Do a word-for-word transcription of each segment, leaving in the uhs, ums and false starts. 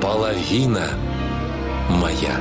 Половина моя.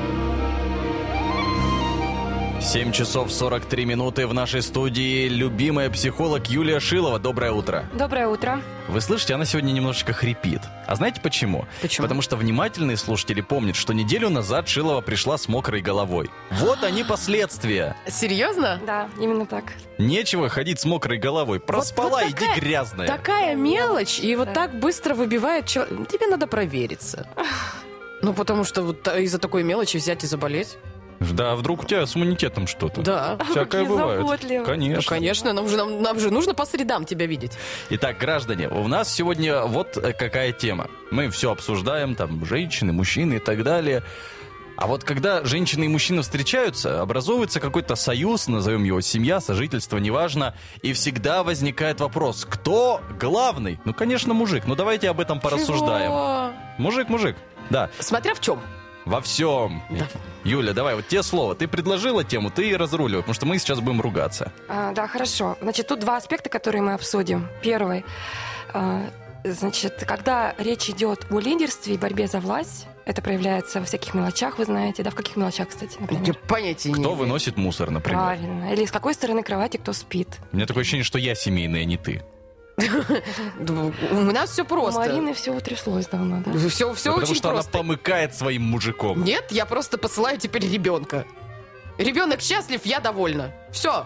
семь часов сорок три минуты в нашей студии любимая психолог Юлия Шилова. Доброе утро. Доброе утро. Вы слышите, она сегодня немножечко хрипит. А знаете почему? Почему? Потому что внимательные слушатели помнят, что неделю назад Шилова пришла с мокрой головой. Вот они последствия. Серьезно? Да, именно так. Нечего ходить с мокрой головой. Проспала, Вот- вот иди такая- грязная. Такая мелочь, и вот Да. так быстро выбивает человека. Тебе надо провериться. Ну, потому что вот из-за такой мелочи взять и заболеть. Да, вдруг у тебя с иммунитетом что-то. Да. Всякое Какие бывает. заботливые. Ну, Конечно. конечно, нам же, нам, нам же нужно по средам тебя видеть. Итак, граждане, у нас сегодня вот э, какая тема. Мы все обсуждаем, там, женщины, мужчины и так далее. А вот когда женщины и мужчины встречаются, образовывается какой-то союз, назовем его семья, сожительство, неважно, и всегда возникает вопрос, кто главный? Ну, конечно, мужик. Ну, давайте об этом порассуждаем. Чего? Мужик, мужик. Да, Смотря в чем. во всем. Юля, давай, вот тебе слово. Ты предложила тему, ты и разруливай, потому что мы сейчас будем ругаться. А, да, хорошо. Значит, тут два аспекта, которые мы обсудим. Первый. а, Значит, когда речь идет о лидерстве и борьбе за власть, это проявляется во всяких мелочах, вы знаете, да? В каких мелочах, кстати, Я например? понятия не Кто имею. выносит мусор, например? Правильно. Или с какой стороны кровати кто спит. У меня такое ощущение, что я семейный, а не ты. Да, У нас все У просто. Марины все утряслось давно, да? Все, все Ну, потому очень что просто. она помыкает своим мужиком. Нет, я просто посылаю теперь ребенка. Ребенок счастлив, я довольна. Все.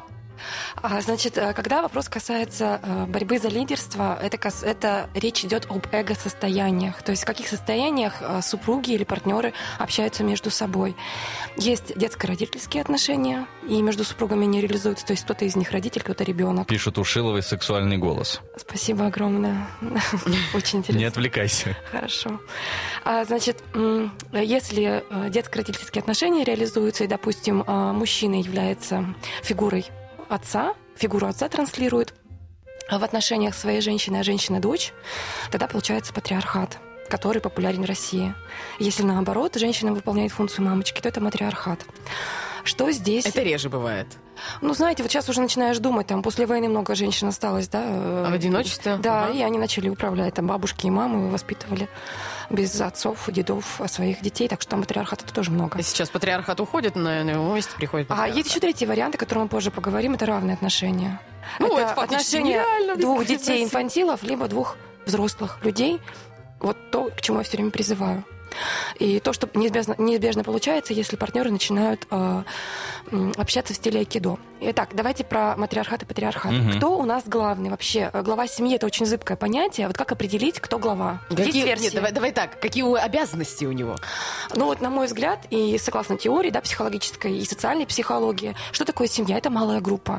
А, значит, э, когда вопрос касается э, борьбы за лидерство, это, кас- это речь идет об эго-состояниях. То есть в каких состояниях э, супруги или партнеры общаются между собой. Есть детско-родительские отношения, и между супругами не реализуются. То есть кто-то из них родитель, кто-то ребенок. Пишет у Шиловой сексуальный голос. Спасибо огромное. Очень интересно. Не отвлекайся. Хорошо. А, значит, м, если э, детско-родительские отношения реализуются, и, допустим, э, мужчина является фигурой отца, фигуру отца транслирует в отношениях своей женщины, а женщина дочь, тогда получается патриархат, который популярен в России. Если наоборот, женщина выполняет функцию мамочки, то это матриархат. Что здесь? Это реже бывает. Ну, знаете, вот сейчас уже начинаешь думать, там, после войны много женщин осталось, да? э, А в одиночестве? Да, Ага. и они начали управлять, там, бабушки и мамы воспитывали без отцов и дедов своих детей, так что там матриархата тоже много. И сейчас патриархат уходит, на его месте приходит А патриархат. есть еще третий вариант, о котором мы позже поговорим, это равные отношения. Ну, это это фактически отношения нереально, двух мне кажется. детей-инфантилов, либо двух взрослых людей. Вот то, к чему я все время призываю. И то, что неизбежно, неизбежно получается, если партнеры начинают э, м, общаться в стиле айкидо. Итак, давайте про матриархат и патриархат. Мгм. Кто у нас главный вообще? Глава семьи — это очень зыбкое понятие. Вот как определить, кто глава? Есть Какие- версии. Нет, давай, давай так. Какие у- обязанности у него? Ну вот, на мой взгляд, и согласно теории, да, психологической и социальной психологии, что такое семья? Это малая группа.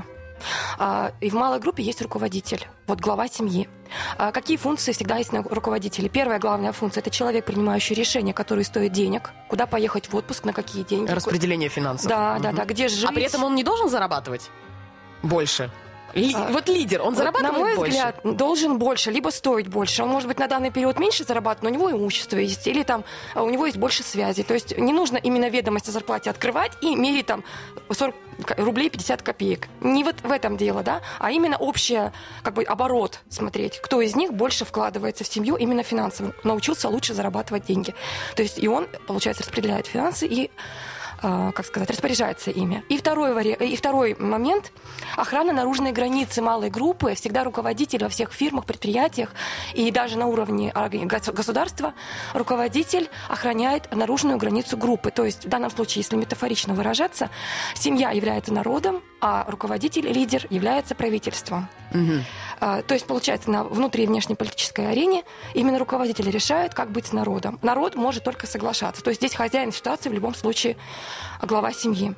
А, И в малой группе есть руководитель, вот глава семьи. А Какие функции всегда есть на руководителе? Первая главная функция — это человек, принимающий решения, которые стоят денег, куда поехать в отпуск, на какие деньги. Распределение финансов. Да, да, Мгм. да, где жить. А при этом он не должен зарабатывать больше? Ли- А, вот лидер, он Вот, зарабатывает на мой больше? взгляд, должен больше, либо стоить больше. Он, может быть, на данный период меньше зарабатывает, но у него имущество есть, или там а, у него есть больше связей. То есть не нужно именно ведомость о зарплате открывать и мерить там сорок рублей пятьдесят копеек. Не вот в этом дело, да, а именно общий как бы оборот смотреть, кто из них больше вкладывается в семью именно финансово, научился лучше зарабатывать деньги. То есть и он, получается, распределяет финансы и а, как сказать, распоряжается ими. И второй, вари... и второй момент – охрана наружной границы малой группы. Всегда руководитель во всех фирмах, предприятиях и даже на уровне органи- гос- государства руководитель охраняет наружную границу группы. То есть в данном случае, если метафорично выражаться, семья является народом, а руководитель, лидер является правительством. Мгм. А, То есть, получается, на внутри и внешнеполитической арене именно руководитель решает, как быть с народом. Народ может только соглашаться. То есть здесь хозяин ситуации в любом случае глава семьи.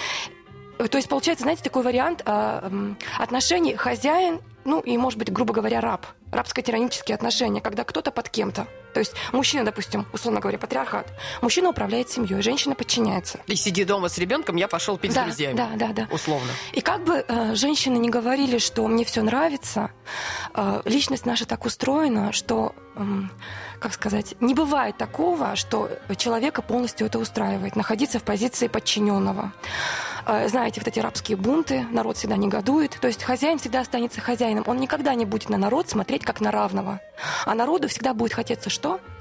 То есть, получается, знаете, такой вариант а, м, отношений хозяин, ну и, может быть, грубо говоря, раб. Рабско-тиранические отношения, когда кто-то под кем-то. То есть мужчина, допустим, условно говоря, патриархат. Мужчина управляет семьей, женщина подчиняется. И сиди дома с ребенком, я пошел пить Да, с друзьями. да, да, да. Условно. И как бы э, женщины не говорили, что мне все нравится, э, личность наша так устроена, что, эм, как сказать, не бывает такого, что человека полностью это устраивает, находиться в позиции подчиненного. Э, знаете, вот эти рабские бунты, народ всегда негодует. То есть хозяин всегда останется хозяином. Он никогда не будет на народ смотреть как на равного. А народу всегда будет хотеться что?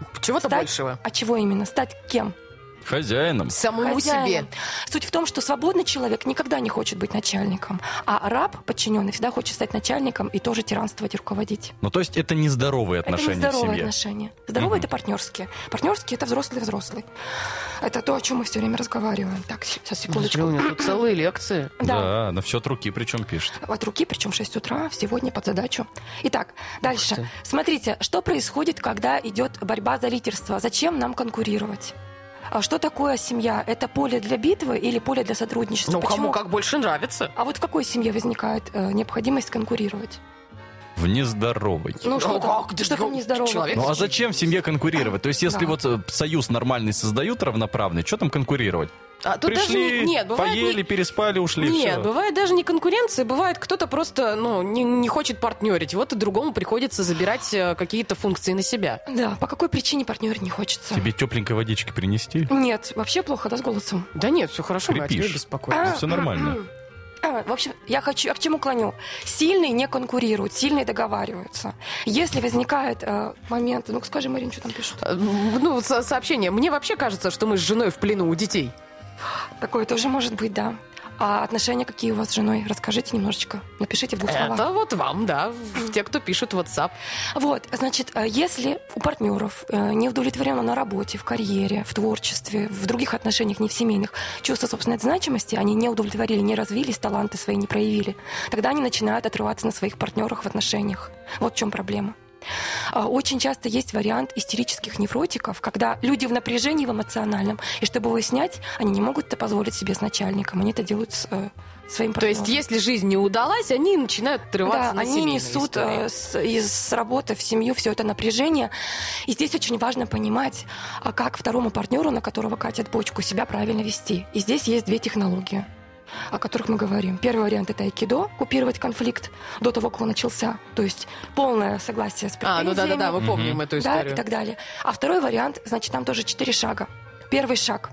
Чего-то Стать- большего. А чего именно? Стать кем? Хозяином. Самому Хозяином. себе. Суть в том, что свободный человек никогда не хочет быть начальником, а раб, подчиненный, всегда хочет стать начальником и тоже тиранствовать и руководить. Ну, то есть это нездоровые отношения это не в здоровые семье. отношения. Здоровые Мгм. это партнерские. Партнерские это взрослый-взрослый. Это то, о чем мы все время разговариваем. Так, сейчас, секундочку. У меня тут целые лекции. Да. Да, на все от руки причем пишет. От руки, причем в шесть утра, сегодня под задачу. Итак, дальше. ты. Смотрите, что происходит, когда идет борьба за лидерство. Зачем нам конкурировать? А что такое семья? Это поле для битвы или поле для сотрудничества? Ну, Почему? кому как больше нравится. А вот в какой семье возникает э, необходимость конкурировать? В нездоровой. Ну, что, Ну, там, как? что там нездорово? Человек- Ну а зачем в семье конкурировать? То есть если Да. вот э, союз нормальный создают равноправный, что там конкурировать? А тут даже Пришли, не- нет, бывает не- поели, переспали, ушли, Нет, все. бывает даже не конкуренция, бывает кто-то просто ну, не, не хочет партнерить. Вот и другому приходится забирать э, какие-то функции на себя. Да, по какой причине партнерить не хочется? Тебе тепленькой водички принести? Нет, вообще плохо, да, с голосом? Да нет, все хорошо, мы о тебе Хрипишь. беспокоимся. Ну, всё нормально. А, в общем, я хочу, я к чему клоню? Сильные не конкурируют, сильные договариваются. Если возникает э, момент, ну скажи, Марин, что там пишут? Э, Ну, со- сообщение. Мне вообще кажется, что мы с женой в плену у детей. Такое тоже может быть, да. А отношения какие у вас с женой? Расскажите немножечко. Напишите в двух словах. Это вот вам, да, в- те, кто пишет в WhatsApp. Вот, значит, э, если у партнеров э, не удовлетворено на работе, в карьере, в творчестве, в других отношениях, не в семейных, чувство собственной значимости, они не удовлетворили, не развились, таланты свои не проявили, тогда они начинают отрываться на своих партнерах в отношениях. Вот в чем проблема. А, Очень часто есть вариант истерических невротиков, когда люди в напряжении в эмоциональном, и чтобы его снять, они не могут это позволить себе с начальником, они это делают с э, своим То партнером. есть, если жизнь не удалась, они начинают отрываться Да, на они семейные несут истории. э, с, из работы в семью все это напряжение. И здесь очень важно понимать, а как второму партнеру, на которого катят бочку, себя правильно вести. И здесь есть две технологии, о которых мы говорим. Первый вариант — это айкидо, купировать конфликт до того, как он начался. То есть полное согласие с А, претензиями. ну да-да-да, мы помним Мгм. эту Да, историю. и так далее. А второй вариант, значит, там тоже четыре шага. Первый шаг.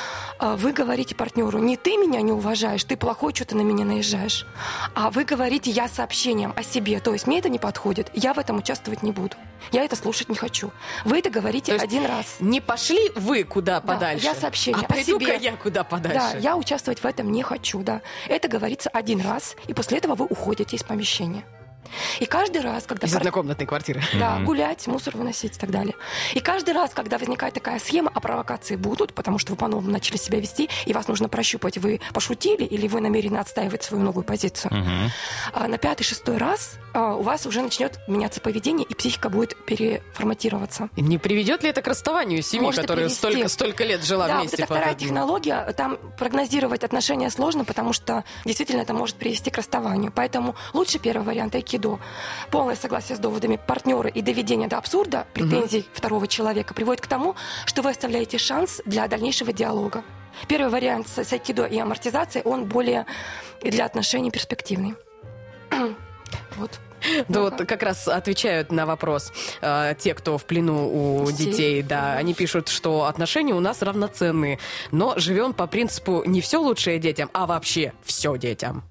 А, Вы говорите партнеру: не ты меня не уважаешь, ты плохой, что ты на меня наезжаешь. А вы говорите: я сообщением о себе. То есть мне это не подходит, я в этом участвовать не буду. Я это слушать не хочу. Вы это говорите То есть один раз. Не пошли вы куда подальше, я сообщение а о пойду-ка себе. я куда подальше. Да, я участвовать в этом не хочу, да. Это говорится один раз, и после этого вы уходите из помещения. И каждый раз, когда... Из пар- однокомнатной квартиры. Да, Мгм. гулять, мусор выносить и так далее. И каждый раз, когда возникает такая схема, а провокации будут, потому что вы по-новому начали себя вести, и вас нужно прощупать, вы пошутили или вы намерены отстаивать свою новую позицию. Мгм. А на пятый-шестой раз а, у вас уже начнет меняться поведение, и психика будет переформатироваться. Не приведет ли это к расставанию семьи, Может и которая привести. столько, столько лет жила Да, вот вместе? это вторая под- технология. Там прогнозировать отношения сложно, потому что действительно это может привести к расставанию. Поэтому лучше первый вариант айкидо. Полное согласие с доводами партнера и доведение до абсурда претензий второго человека приводит к тому, что вы оставляете шанс для дальнейшего диалога. Первый вариант с с айкидо и амортизацией, он более для отношений перспективный. Вот. Да, вот как раз отвечают на вопрос э, те, кто в плену у Детей. детей, да, они пишут, что отношения у нас равноценные, но живем по принципу не все лучшее детям, а вообще все детям.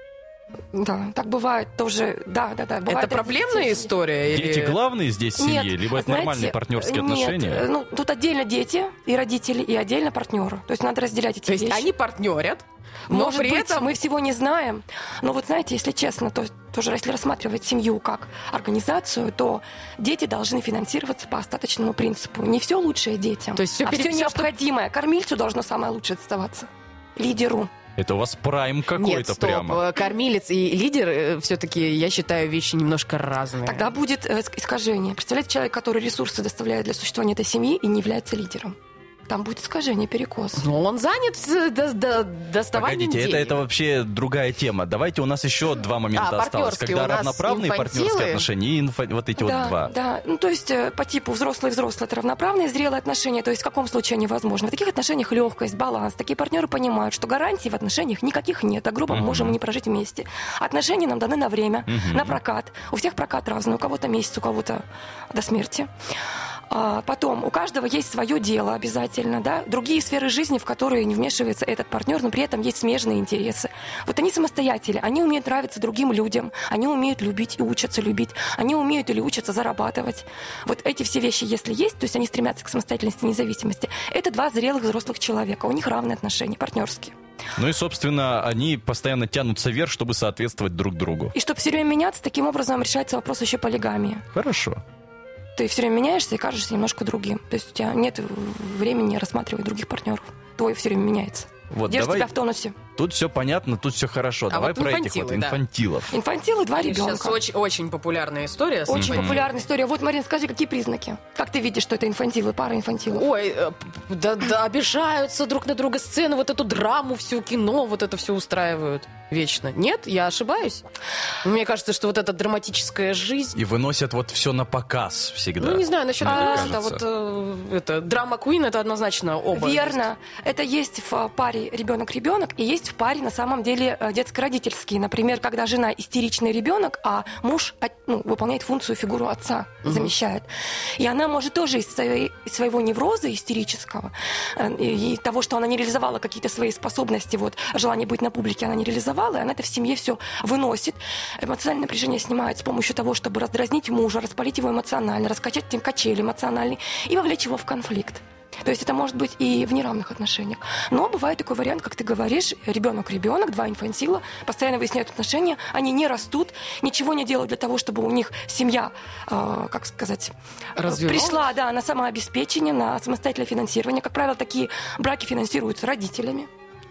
Да, так бывает тоже. Да, да, да. бывает Это проблемная дети. история? Дети или- главные здесь в семье, Нет, либо это знаете, нормальные партнерские нет, отношения? ну, тут отдельно дети и родители, и отдельно партнеры. То есть надо разделять эти То есть вещи. они партнерят, но Может при быть, этом... мы всего не знаем. Но вот знаете, если честно, то тоже если рассматривать семью как организацию, то дети должны финансироваться по остаточному принципу. Не все лучшее детям, То есть всё а пере- все всё, что- необходимое. Кормильцу должно самое лучшее оставаться. Лидеру. Это у вас прайм Нет, какой-то стоп, прямо. э, кормилец и лидер все-таки, я считаю, вещи немножко разные. Тогда будет э, ск- искажение. Представляете, человек, который ресурсы доставляет для существования этой семьи и не является лидером. Там будет искажение, перекос. Но он занят э, до- до- доставанием Погодите, это, денег. это вообще другая тема. Давайте, у нас еще два момента А, осталось. партнерские Когда у нас равноправные инфантилы. партнерские отношения и инфа- вот эти да, вот два. да. Ну, то есть э, по типу взрослый-взрослый — это равноправные зрелые отношения. То есть в каком случае они возможны? В таких отношениях легкость, баланс. Такие партнеры понимают, что гарантий в отношениях никаких нет. А грубо мы Мгм. можем и не прожить вместе. Отношения нам даны на время, Мгм. на прокат. У всех прокат разный. У кого-то месяц, у кого-то до смерти. А потом, у каждого есть свое дело обязательно, да, другие сферы жизни, в которые не вмешивается этот партнер, но при этом есть смежные интересы. Вот они самостоятельны, они умеют нравиться другим людям, они умеют любить и учатся любить, они умеют или учатся зарабатывать. Вот эти все вещи, если есть, то есть они стремятся к самостоятельности и независимости, это два зрелых взрослых человека, у них равные отношения, партнерские. Ну и, собственно, они постоянно тянутся вверх, чтобы соответствовать друг другу. И чтобы все время меняться, таким образом решается вопрос еще полигамии. Хорошо. Ты все время меняешься и кажешься немножко другим. То есть у тебя нет времени рассматривать других партнеров. Твой все время меняется. Вот, Держи давай... тебя в тонусе. Тут все понятно, тут все хорошо. А Давай вот про этих инфантилы, вот да. инфантилов. Инфантилы, два ребенка. Сейчас очень, очень популярная история. Очень Мгм. популярная история. Вот, Марин, скажи, какие признаки? Как ты видишь, что это инфантилы, пара инфантилов? Ой, э, да, да, обижаются друг на друга, сцены, вот эту драму, всю кино, вот это все устраивают вечно. Нет, я ошибаюсь. Мне кажется, что вот эта драматическая жизнь... И выносят вот все на показ всегда. Ну, не знаю, насчет Мне это, кажется. вот э, это, драма Куин, это однозначно оба. Верно. Это есть в паре ребенок-ребенок, и есть в паре, на самом деле, э, детско-родительские. Например, когда жена истеричный ребенок, а муж от- ну, выполняет функцию фигуру отца, Мгм. замещает. И она может тоже из, своей- из своего невроза истерического э, и, и того, что она не реализовала какие-то свои способности, вот, желание быть на публике она не реализовала, и она это в семье все выносит. Эмоциональное напряжение снимает с помощью того, чтобы раздразнить мужа, распалить его эмоционально, раскачать этим качели эмоциональные и вовлечь его в конфликт. То есть это может быть и в неравных отношениях. Но бывает такой вариант, как ты говоришь, ребенок-ребенок, два инфантила, постоянно выясняют отношения, они не растут, ничего не делают для того, чтобы у них семья, э, как сказать, Развивалась? пришла да, на самообеспечение, на самостоятельное финансирование. Как правило, такие браки финансируются родителями.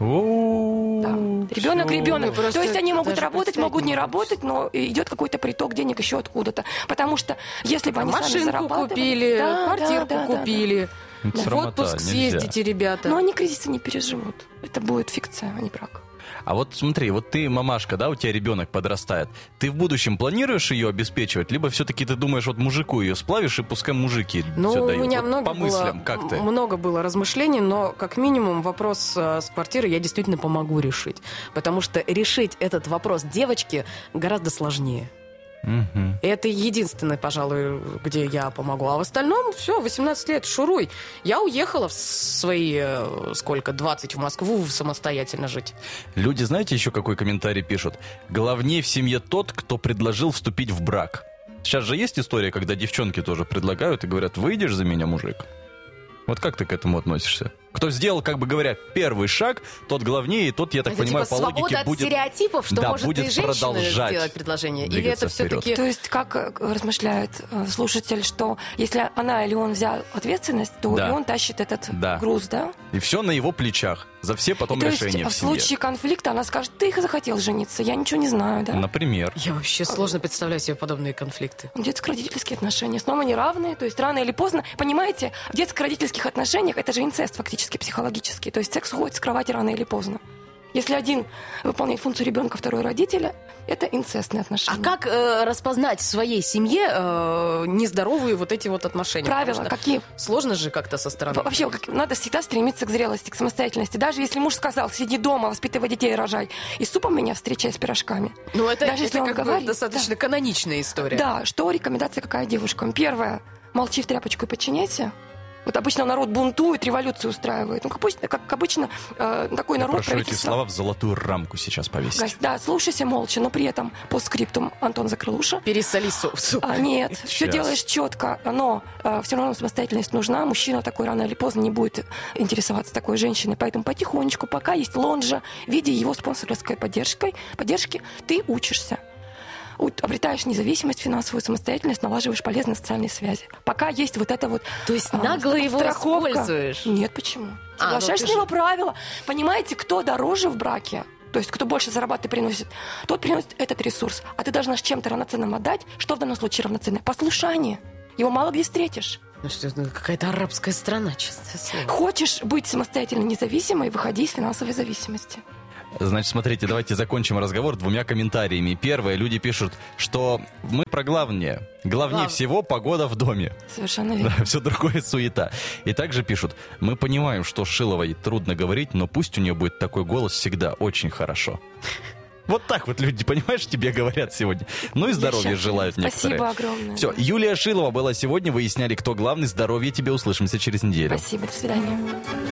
О, Да. Ребенок, всё. ребенок. просто То есть они могут даже работать, представить могут не не могу. работать, но идет какой-то приток денег еще откуда-то. Потому что если бы они сами Машинку зарабатывали... купили, Да, квартирку да, да, да, купили. Это В срамота, отпуск нельзя. съездите, ребята. Но они кризиса не переживут. Это будет фикция, а не брак. А вот смотри, вот ты мамашка, да, у тебя ребенок подрастает. Ты в будущем планируешь ее обеспечивать, либо все-таки ты думаешь, вот мужику ее сплавишь, и пускай мужики Ну, все у дают? меня Вот много по мыслям, было, как ты? м- много было размышлений, но как минимум вопрос э, с квартирой я действительно помогу решить. Потому что решить этот вопрос девочке гораздо сложнее. Мгм. И это единственное, пожалуй, где я помогу. А в остальном все, восемнадцать лет, шуруй. Я уехала в свои, э, сколько, двадцать в Москву самостоятельно жить. Люди, знаете, еще какой комментарий пишут? Главнее в семье тот, кто предложил вступить в брак. Сейчас же есть история, когда девчонки тоже предлагают и говорят, выйдешь за меня, мужик? Вот как ты к этому относишься? Кто сделал, как бы говоря, первый шаг, тот главнее, и тот, я так это понимаю, типа по логике свобода от будет... стереотипов, что Да, может будет и женщина продолжать сделать предложение? Или двигаться это все-таки... То есть, как э, размышляет э, слушатель, что если она или он взял ответственность, то Да. и он тащит этот Да. груз, да? И все на его плечах. За все потом И то есть решения в в семье. случае конфликта она скажет, ты захотел жениться, я ничего не знаю, да? Например. Я вообще сложно представляю себе подобные конфликты. Детско-родительские отношения. Снова они равные, то есть рано или поздно. Понимаете, в детско-родительских отношениях это же инцест фактически психологический. То есть секс уходит с кровати рано или поздно. Если один выполняет функцию ребенка, второй родителя, это инцестные отношения. А как э, распознать в своей семье э, нездоровые вот эти вот отношения? Правила Потому что какие? Сложно же как-то со стороны. Вообще, как- надо всегда стремиться к зрелости, к самостоятельности. Даже если муж сказал, сиди дома, воспитывай детей, рожай, и с супом меня встречай с пирожками. Ну, это, Даже это если он как бы говорит, достаточно каноничная история. Да, что рекомендация какая девушкам? Первое, молчи в тряпочку и подчиняйся. Вот обычно народ бунтует, революцию устраивает. Ну, как обычно, как обычно э, такой Я народ прошу эти правительство- слова в золотую рамку сейчас повесить. Гась- Да, слушайся молча, но при этом по скриптум Антон закрыл уши. Пересоли суп. суп. А, нет, все Сейчас. делаешь четко, но э, все равно самостоятельность нужна. Мужчина такой рано или поздно не будет интересоваться такой женщиной. Поэтому потихонечку, пока есть лонжа, в виде его спонсорской поддержки, поддержки ты учишься. У- Обретаешь независимость, финансовую самостоятельность, налаживаешь полезные социальные связи. Пока есть вот это вот... То есть а, нагло его страховка. используешь? Нет, почему? А, ну Соглашаешься ты с него же- правила. Понимаете, кто дороже в браке? То есть кто больше зарабатывает и приносит, тот приносит этот ресурс. А ты должна с чем-то равноценным отдать. Что в данном случае равноценное? Послушание. Его мало где встретишь. Ну что, это какая-то арабская страна, честное слово. Хочешь быть самостоятельно независимой, выходи из финансовой зависимости. Значит, смотрите, давайте закончим разговор двумя комментариями. Первое, люди пишут, что мы про главное. Главнее Глав- всего погода в доме. Совершенно верно. Да, все другое суета. И также пишут, мы понимаем, что Шиловой трудно говорить, но пусть у нее будет такой голос всегда очень хорошо. Вот так вот люди, понимаешь, тебе говорят сегодня. Ну и здоровья желают некоторые. Спасибо огромное. Все, Юлия Шилова была сегодня. Выясняли, кто главный. Здоровья тебе. Услышимся через неделю. Спасибо, до свидания.